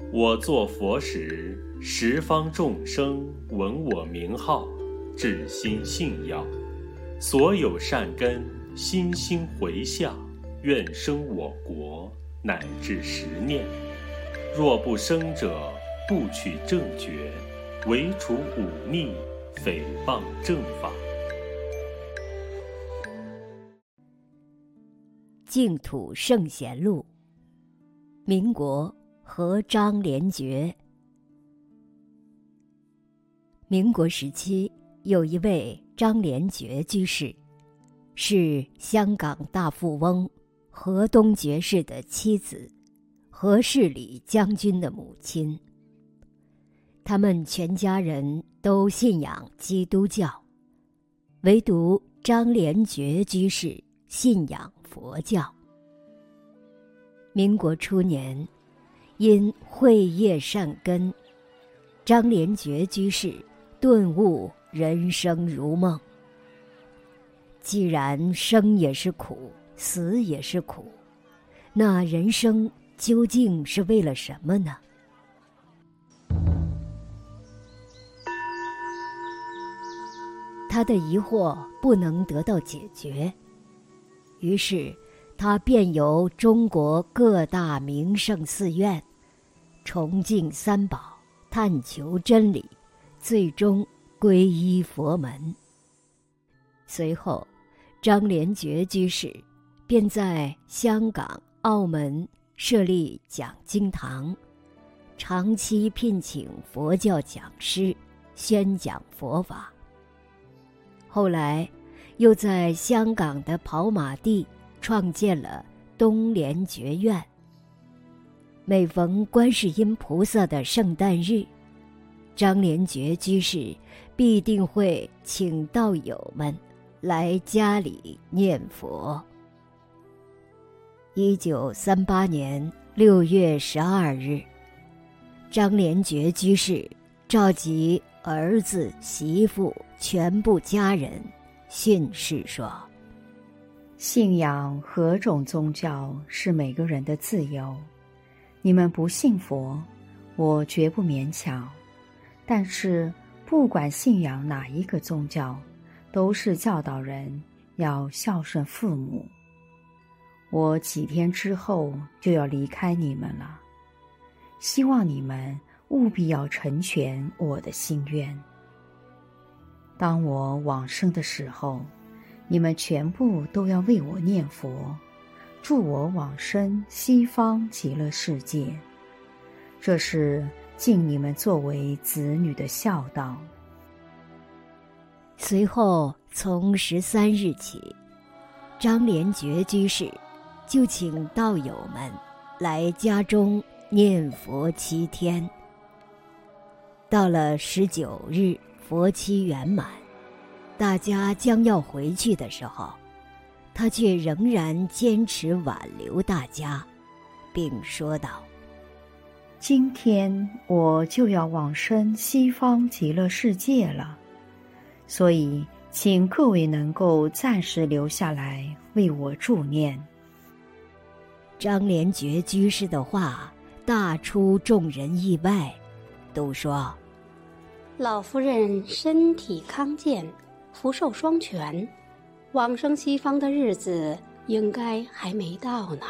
我作佛时，十方众生闻我名号，至心信要，所有善根心心回向，愿生我国，乃至10念。若不生者，不取正觉，唯除忤逆，诽谤正法。 净土圣贤录，民国和张连觉。民国时期，有一位张连觉居士，是香港大富翁何东爵士的妻子，何世礼将军的母亲。他们全家人都信仰基督教，唯独张连觉居士信仰佛教。民国初年，因慧业善根，张连觉居士顿悟人生如梦。既然生也是苦，死也是苦，那人生究竟是为了什么呢？他的疑惑不能得到解决，于是他便由中国各大名胜寺院崇敬三宝，探求真理，最终皈依佛门。随后，张连觉居士便在香港、澳门设立讲经堂，长期聘请佛教讲师宣讲佛法。后来又在香港的跑马地创建了东莲觉院。每逢观世音菩萨的圣诞日，张连觉居士必定会请道友们来家里念佛。1938年6月12日，张连觉居士召集儿子、媳妇全部家人训示说： 信仰何种宗教是每个人的自由，你们不信佛，我绝不勉强。但是不管信仰哪一个宗教，都是教导人要孝顺父母。我几天之后就要离开你们了，希望你们务必要成全我的心愿。当我往生的时候，你们全部都要为我念佛，祝我往生西方极乐世界。这是尽你们作为子女的孝道。 随后从13日起，张连觉居士就请道友们来家中念佛7天。到了19日佛期圆满，大家将要回去的时候，他却仍然坚持挽留大家，并说道： 今天我就要往生西方极乐世界了，所以请各位能够暂时留下来为我助念。 张连觉居士的话大出众人意外，都说： 老夫人身体康健，福寿双全，往生西方的日子应该还没到呢。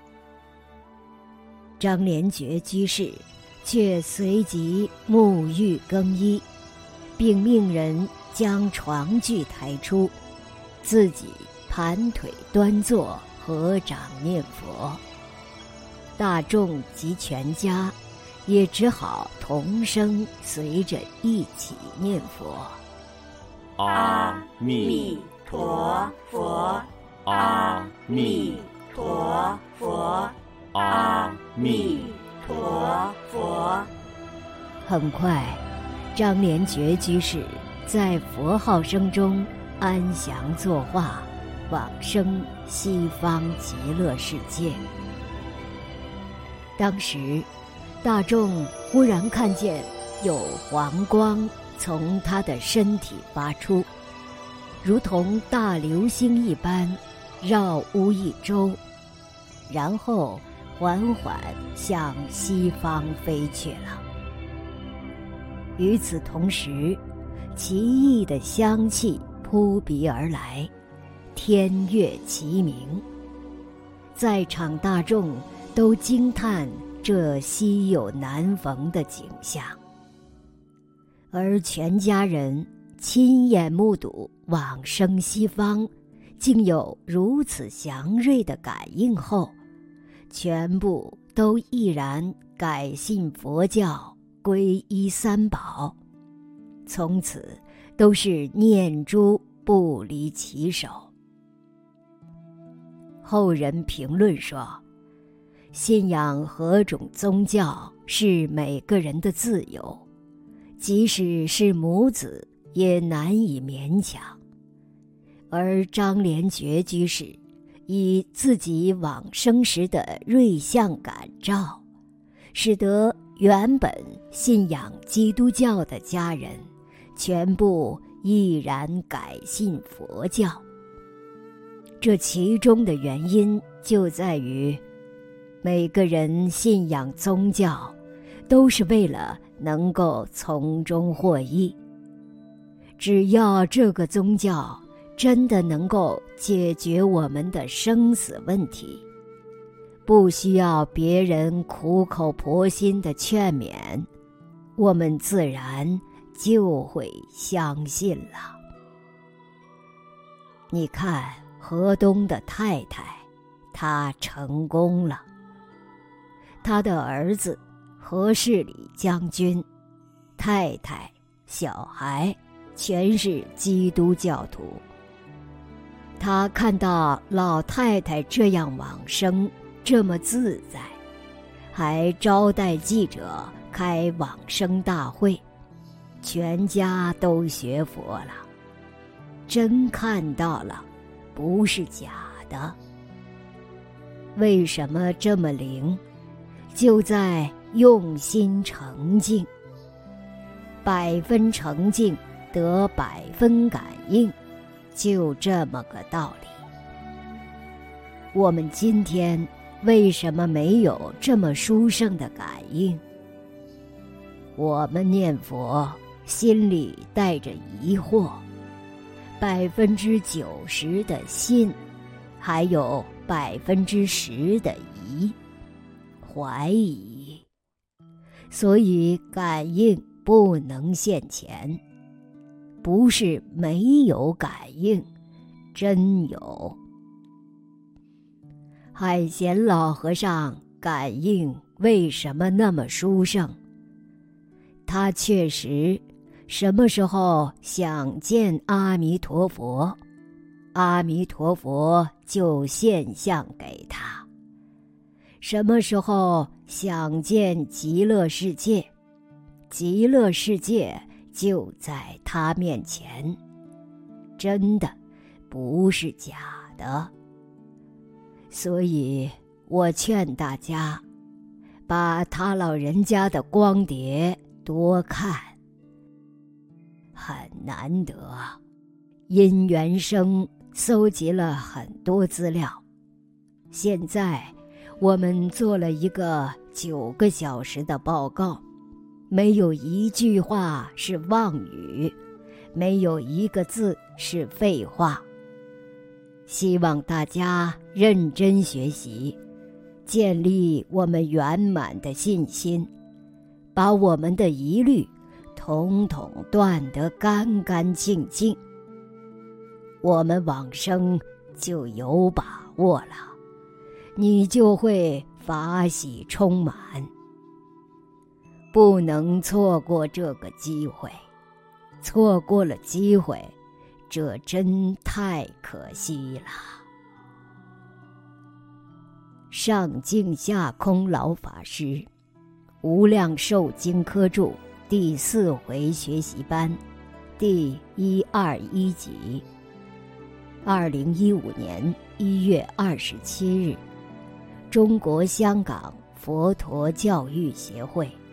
张连觉居士却随即沐浴更衣，并命人将床具抬出，自己盘腿端坐，合掌念佛。大众及全家也只好同声随着一起念佛： 阿弥陀佛，阿弥陀佛，阿弥陀佛。 很快，张连觉居士在佛号声中安详作化，往生西方极乐世界。当时大众忽然看见有黄光从他的身体发出，如同大流星一般绕屋一周，然后缓缓向西方飞去了。与此同时，奇异的香气扑鼻而来，天乐齐鸣，在场大众都惊叹这稀有难逢的景象，而全家人亲眼目睹往生西方竟有如此祥瑞的感应后，全部都毅然改信佛教，皈依三宝，从此都是念珠不离其手。后人评论说，信仰何种宗教是每个人的自由，即使是母子也难以勉强。而张莲觉居士以自己往生时的瑞相感召，使得原本信仰基督教的家人全部毅然改信佛教。这其中的原因就在于，每个人信仰宗教都是为了能够从中获益。只要这个宗教真的能够解决我们的生死问题，不需要别人苦口婆心的劝勉，我们自然就会相信了。你看河东的太太，她成功了。他的儿子和氏里将军、太太、小孩全是基督教徒。他看到老太太这样往生，这么自在，还招待记者开往生大会，全家都学佛了，真看到了，不是假的。为什么这么灵？就在用心诚敬，100分诚敬得100分感应，就这么个道理。我们今天为什么没有这么殊胜的感应？我们念佛心里带着疑惑，90%的信，还有10%的疑，怀疑，所以感应不能现前。不是没有感应，真有。海贤老和尚感应为什么那么殊胜？他确实什么时候想见阿弥陀佛，阿弥陀佛就现相给他；什么时候想见极乐世界，极乐世界就在他面前，真的，不是假的。所以我劝大家，把他老人家的光碟多看。很难得，因缘生搜集了很多资料，现在我们做了一个9个小时的报告，没有一句话是妄语，没有一个字是废话。希望大家认真学习，建立我们圆满的信心，把我们的疑虑统统断得干干净净，我们往生就有把握了，你就会法喜充满。不能错过这个机会，错过了机会，这真太可惜了。上净下空老法师无量寿经科注第4回学习班第121集，2015年1月27日，中国香港佛陀教育协会。